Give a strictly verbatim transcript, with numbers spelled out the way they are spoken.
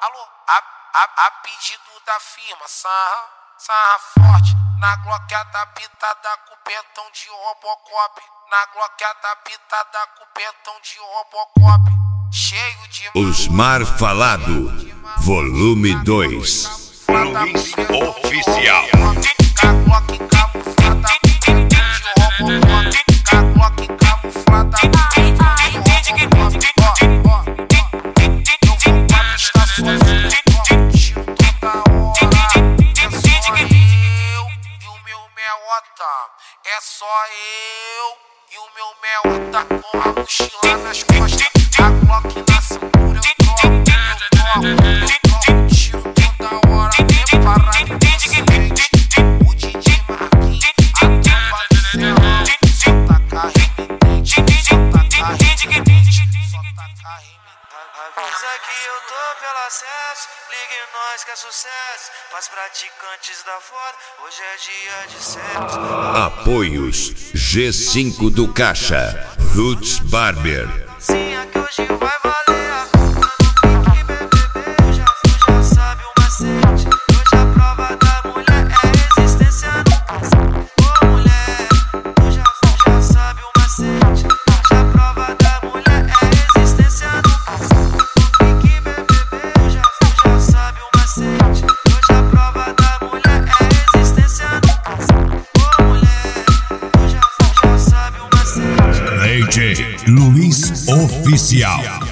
alô, a, a, a pedido da firma, sarra, sarra forte. Na gloqueada pitada com pentão de Robocop. Na gloqueada pitada com pentão de Robocop. Cheio de Os Mar Falado, volume dois. Luiz Oficial. Glock camuflada de Robocop. Glock camuflada de Robocop. Eu vou pra pista sozinho, tiro toda hora. É só eu e o meu Meota com a mochila nas costas, a Glock na cintura, eu toco, eu toco, eu toco, tiro toda hora, preparado inocente. O D J Marquinhos, a tropa do Serrão, só taca remitente, só taca remitente, só taca remitente. Avisa que eu tô pelo acesso, ligue nós que é sucesso. Pras praticantes da fora, hoje é dia de sexo. Apoios G cinco do Caixa, Roots Barber. Sim, aqui hoje vai valer a pena do pique, bebê. Já, já sabe o macete. Hoje a prova da mulher é resistência no passado. Ô mulher, tu já, já sabe o macete. Hoje a prova da mulher é resistência no passado. Pique, bebê, já, já sabe o macete. Hoje a prova da mulher é resistência no passado. Ô mulher, tu já, já sabe o macete. D J Luiz Oficial.